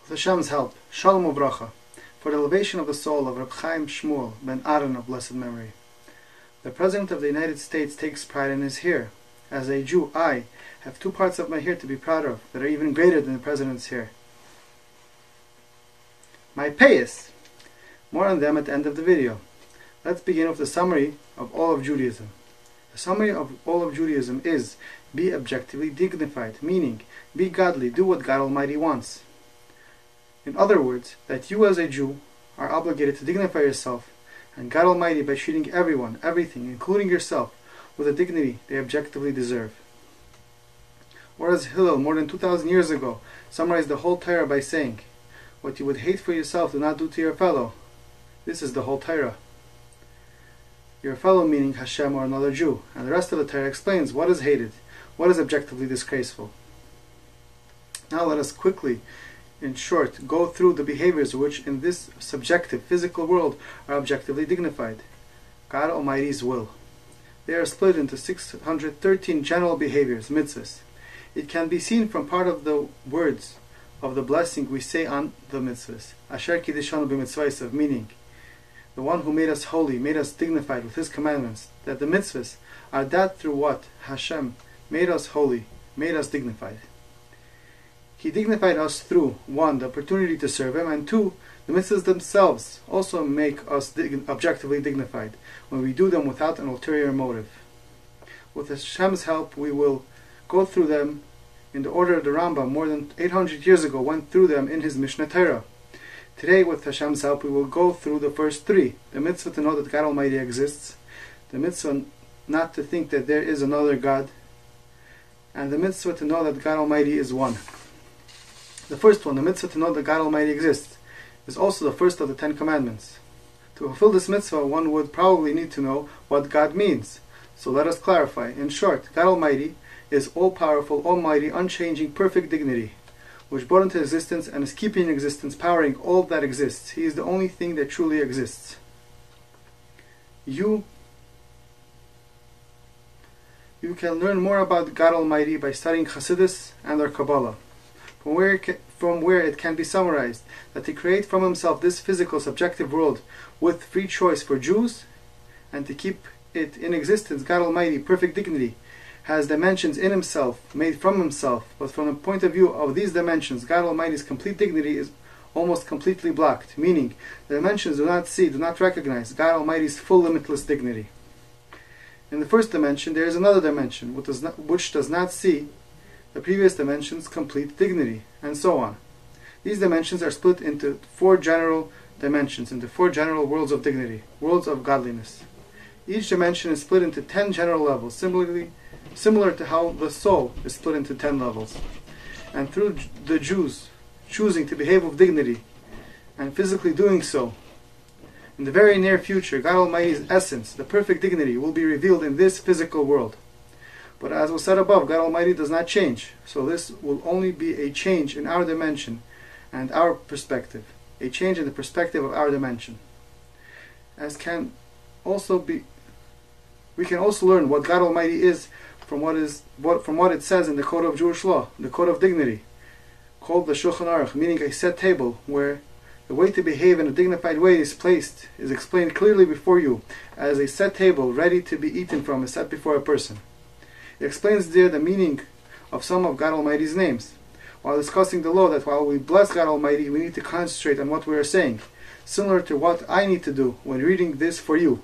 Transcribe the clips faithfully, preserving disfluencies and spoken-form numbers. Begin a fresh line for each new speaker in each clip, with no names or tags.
With Hashem's help, Shalom Ubracha, for the elevation of the soul of Reb Chaim Shmuel ben Aaron of blessed memory. The President of the United States takes pride in his hair. As a Jew, I have two parts of my hair to be proud of that are even greater than the President's hair. My payas. More on them at the end of the video. Let's begin with the summary of all of Judaism. The summary of all of Judaism is: be objectively dignified, meaning be godly, do what God Almighty wants. In other words, that you as a Jew are obligated to dignify yourself and God Almighty by treating everyone, everything, including yourself, with the dignity they objectively deserve. Or as Hillel, more than two thousand years ago, summarized the whole Torah by saying, what you would hate for yourself, do not do to your fellow. This is the whole Torah. Your fellow meaning Hashem or another Jew, and the rest of the Torah explains what is hated, what is objectively disgraceful. Now let us quickly, in short, go through the behaviors which in this subjective, physical world are objectively dignified. God Almighty's will. They are split into six hundred thirteen general behaviors, mitzvahs. It can be seen from part of the words of the blessing we say on the mitzvahs. Asher kiddishanu b'mitzvaysav, meaning the one who made us holy, made us dignified with his commandments, that the mitzvahs are that through what Hashem made us holy, made us dignified. He dignified us through, one, the opportunity to serve him, and two, the mitzvahs themselves also make us dig- objectively dignified when we do them without an ulterior motive. With Hashem's help, we will go through them in the order the Rambam, more than eight hundred years ago, went through them in his Mishnah Torah. Today, with Hashem's help, we will go through the first three: the mitzvah to know that God Almighty exists, the mitzvah not to think that there is another God, and the mitzvah to know that God Almighty is one. The first one, the mitzvah to know that God Almighty exists, is also the first of the Ten Commandments. To fulfill this mitzvah, one would probably need to know what God means. So let us clarify. In short, God Almighty is all-powerful, almighty, unchanging, perfect dignity, which brought into existence and is keeping in existence, powering all that exists. He is the only thing that truly exists. You, you can learn more about God Almighty by studying Chassidus and our Kabbalah, from where, it can, from where it can be summarized that to create from himself this physical, subjective world with free choice for Jews, and to keep it in existence, God Almighty, perfect dignity, has dimensions in himself, made from himself, but from the point of view of these dimensions, God Almighty's complete dignity is almost completely blocked, meaning the dimensions do not see, do not recognize God Almighty's full limitless dignity. In the first dimension, there is another dimension which does not, which does not see the previous dimension's complete dignity, and so on. These dimensions are split into four general dimensions, into four general worlds of dignity, worlds of godliness. Each dimension is split into ten general levels, similarly similar to how the soul is split into ten levels. And through the Jews choosing to behave with dignity and physically doing so, in the very near future, God Almighty's essence, the perfect dignity, will be revealed in this physical world. But as was said above, God Almighty does not change, so this will only be a change in our dimension and our perspective, a change in the perspective of our dimension. As can also be, we can also learn what God Almighty is from what is what from what it says in the Code of Jewish Law, the Code of Dignity, called the Shulchan Aruch, meaning a set table where the way to behave in a dignified way is placed, is explained clearly before you, as a set table ready to be eaten from is set before a person. It explains there the meaning of some of God Almighty's names, while discussing the law that while we bless God Almighty, we need to concentrate on what we are saying, similar to what I need to do when reading this for you.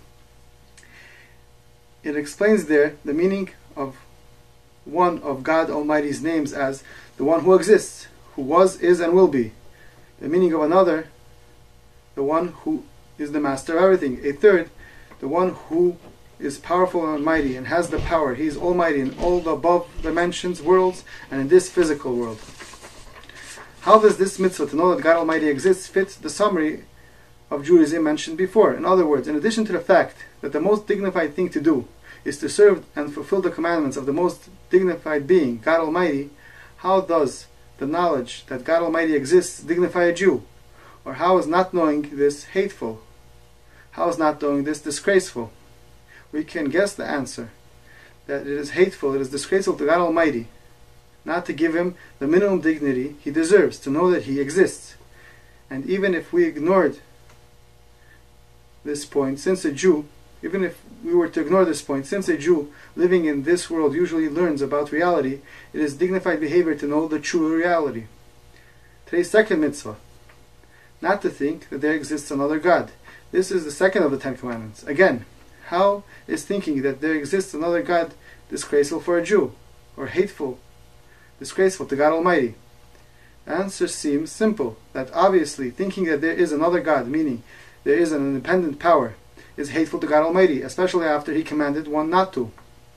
It explains there the meaning of one of God Almighty's names as the one who exists, who was, is, and will be. The meaning of another, the one who is the master of everything. A third, the one who is powerful and almighty and has the power. He is almighty in all the above dimensions, worlds, and in this physical world. How does this mitzvah to know that God Almighty exists fit the summary of Judaism mentioned before? In other words, in addition to the fact that the most dignified thing to do is to serve and fulfill the commandments of the most dignified being, God Almighty, how does the knowledge that God Almighty exists dignify a Jew? Or how is not knowing this hateful? How is not knowing this disgraceful? We can guess the answer, that it is hateful, it is disgraceful to God Almighty not to give him the minimum dignity he deserves, to know that he exists. And even if we ignored this point, since a Jew, even if we were to ignore this point, since a Jew living in this world usually learns about reality, it is dignified behavior to know the true reality. Today's second mitzvah, not to think that there exists another God. This is the second of the Ten Commandments. Again, how is thinking that there exists another God disgraceful for a Jew, or hateful, disgraceful to God Almighty? The answer seems simple, that obviously thinking that there is another God, meaning there is an independent power, is hateful to God Almighty, especially after He commanded one not to.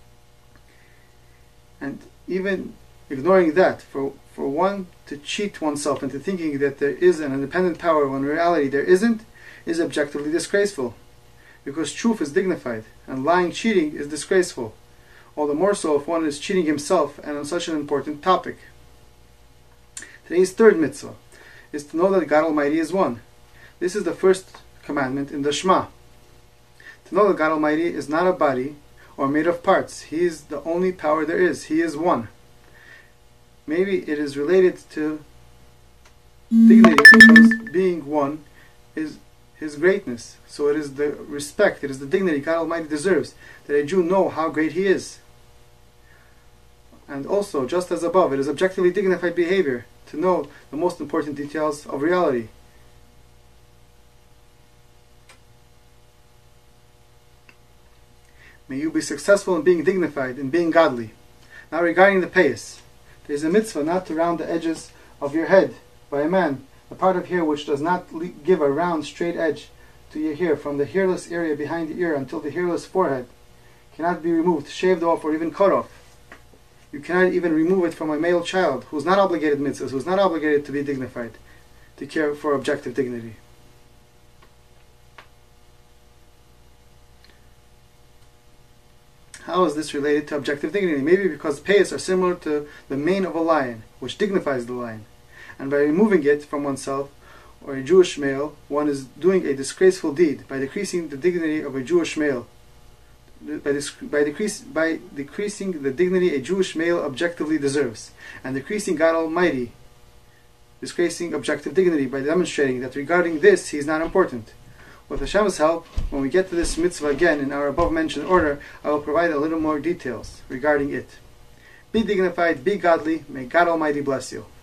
And even ignoring that, for, for one to cheat oneself into thinking that there is an independent power when in reality there isn't, is objectively disgraceful. Because truth is dignified, and lying, cheating is disgraceful. All the more so if one is cheating himself and on such an important topic. Today's third mitzvah is to know that God Almighty is one. This is the first commandment in the Shema. To know that God Almighty is not a body or made of parts. He is the only power there is. He is one. Maybe it is related to dignity because being one is His greatness. So it is the respect, it is the dignity God Almighty deserves, that a Jew know how great He is. And also, just as above, it is objectively dignified behavior to know the most important details of reality. May you be successful in being dignified, in being godly. Now regarding the payas, there is a mitzvah not to round the edges of your head by a man, the part of hair which does not give a round, straight edge to your hair from the hairless area behind the ear until the hairless forehead cannot be removed, shaved off, or even cut off. You cannot even remove it from a male child who is not obligated mitzvahs, who is not obligated to be dignified, to care for objective dignity. How is this related to objective dignity? Maybe because payas are similar to the mane of a lion, which dignifies the lion. And by removing it from oneself, or a Jewish male, one is doing a disgraceful deed by decreasing the dignity of a Jewish male. By, by, decrease, by decreasing the dignity a Jewish male objectively deserves, and decreasing God Almighty, disgracing objective dignity by demonstrating that regarding this He is not important. With Hashem's help, when we get to this mitzvah again in our above-mentioned order, I will provide a little more details regarding it. Be dignified, be godly, may God Almighty bless you.